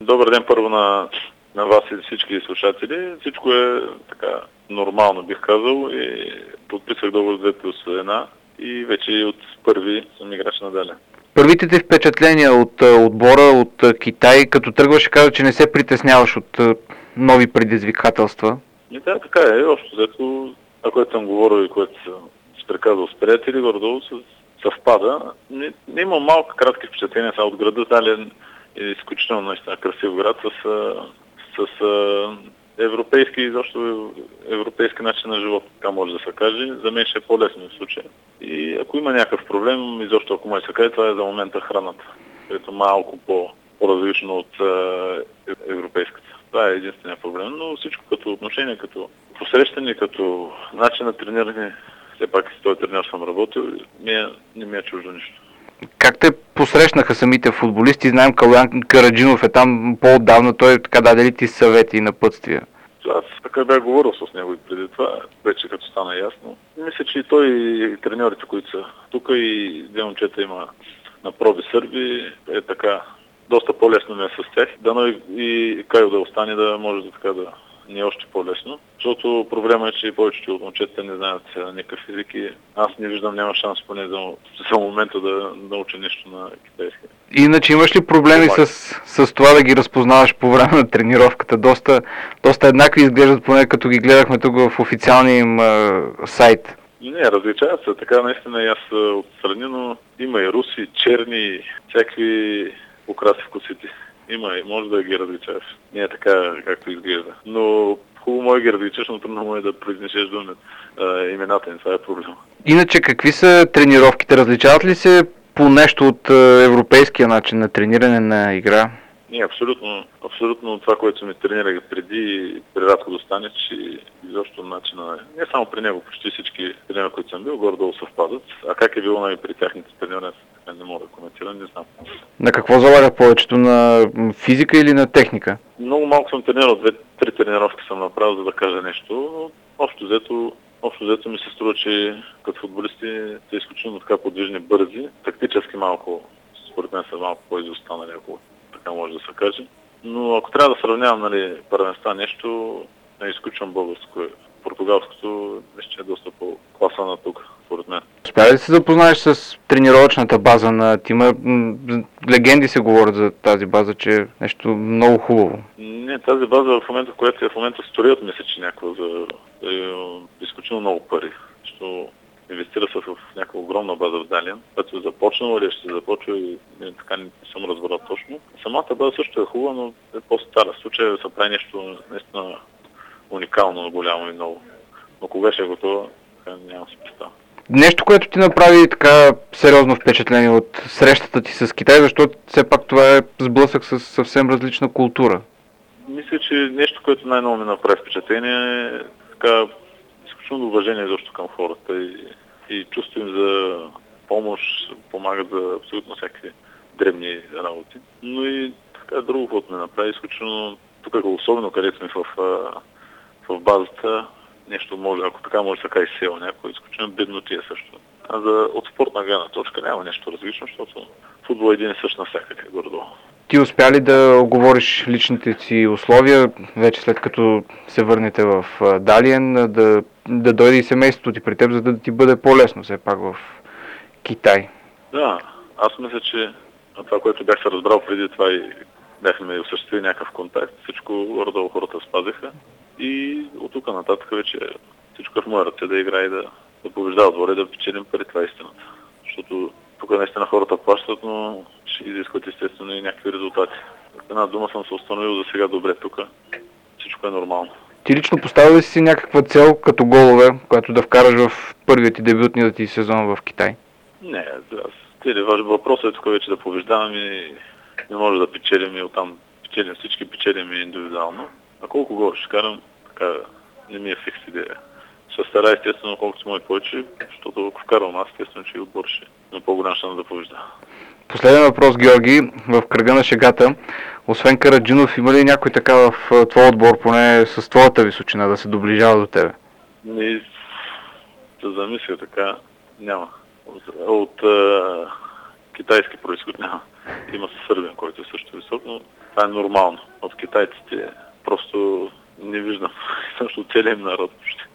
Добър ден първо на вас и всички слушатели. Всичко е така нормално, бих казал, и подписах договор 2+1 и вече от първи съм играч надале. Първите ти впечатления от отбора от Китай, като тръгваш, каза, че не се притесняваш от нови предизвикателства? И да, така е. Общо взето, което съм говорил и което съм приказал с приятели, гордо съвпада. Не имам малко кратки впечатления от града. Дален е изключително наистина красив град с европейски, изобщо европейски начин на живот, така може да се каже. За мен ще е по-лесно в случая. И ако има някакъв проблем, изобщо ако може да се каже, това е за момента храната, което е малко по-различно от европейската. Това е единствения проблем, но всичко като отношение, като посрещане, като начин на трениране, все пак с този тренер съм работил, не ми е чуждо нищо. Как те посрещнаха самите футболисти? Знаем, Калоян Караджинов е там по-отдавна, той така даде ли ти съвети и напътствия? Аз така бях говорил с него и преди това, вече като стана ясно. Мисля, че и той и треньорите, които са тук, и две момчета има на проби сърби, е така доста по-лесно ми е с тях. Дано и Кайо да остане, да може да така да не е още по-лесно. Защото проблема е, че повечето от момчета не знаят никакъв език и аз не виждам, няма шанс поне за момента да науча нещо на китайски. Иначе имаш ли проблеми с това да ги разпознаваш по време на тренировката? Доста еднакви изглеждат, поне като ги гледахме тук в официалния им сайт. Не, различават се. Така наистина и аз отстрани, но има и руси, черни, всякакви украси в косите. Има и може да ги различаваш. Не е така, както изглежда. Но хубаво може да ги различаш, но трудно може да произнесеш имената им. Това е проблема. Иначе какви са тренировките? Различават ли се по нещо от европейския начин на трениране на игра? Не, абсолютно това, което ми тренирах преди Радко Достанич и изобщо начина, не само при него, почти всички тренери, които съм бил, горе-долу съвпадат. А как е било при тяхните тренери, аз не мога да коментирам, не знам. На какво залагат повечето? На физика или на техника? Много малко съм тренирал, 2-3 тренировки съм направил, за да кажа нещо, но общо взето ми се струва, че като футболисти са изключително така подвижни, бързи, тактически малко, според мен са малко по-изостанали, ако така може да се каже. Но ако трябва да сравнявам първенства нещо, не изключвам българско. Португалското ще е доста по-класа на тук, според мен. Успя ли да се запознаеш с тренировъчната база на тима? Легенди се говорят за тази база, че е нещо много хубаво. Не, тази база в момента, която в момента строят, мисля, че някаква за изключително много пари. Защото инвестира се в някаква огромна база в Далин, която е започнала или ще започва и така не съм разбрал точно. Самата база също е хубава, но е по-стара. В случая се прави нещо наистина уникално, голямо и много. Но кога ще е готова, нямам си представа. Нещо, което ти направи така сериозно впечатление от срещата ти с Китай, защото все пак това е сблъсък с съвсем различна култура. Мисля, че нещо, което най-ново ми направи впечатление е така изключително уважение защо към хората и чувство им за помощ, помагат за абсолютно всякакви дребни работи. Но и така друго, което ме направи изключително, тук особено където сме в базата, нещо може, ако така може така и села някой, изключително беднотия също. А от спортна гледна точка няма нещо различно, защото футбол е един и същ навсякъде, горе-долу. Ти успя ли да оговориш личните си условия, вече след като се върнете в Далиен, да дойде и семейството ти при теб, за да ти бъде по-лесно все пак в Китай? Да, аз мисля, че това, което бях се разбрал преди това и бяхме осъществили някакъв контакт, всичко горе-долу хората спазиха и от тук нататък вече всичко в моя ръце да играе и да побеждава отбора и да печелим пари, това е истината. Защото тук наистина хората плащат, но ще изискват естествено и някакви резултати. Една дума съм се установил за сега добре тук. Всичко е нормално. Ти лично поставил ли си някаква цел като голове, която да вкараш в първият ти дебютния ти сезон в Китай? Не, въпросът е тук вече да побеждаваме и не може да печелим и оттам печелим индивидуално. А колко гола ще карам, така не ми е фикс идея. Ще стара естествено колкото може повече, защото ако вкарвам аз, естествено, че и отбор ще има по-голям шанс да побежда. Последен въпрос, Георги, в кръга на шегата. Освен Караджинов, има ли някой така в твой отбор, поне с твоята височина, да се доближава до тебе? Не, да замисля така, няма. От китайски произход няма. Има сърбин, който е също висок, но това е нормално. От китайците просто не виждам. Също целият им народ.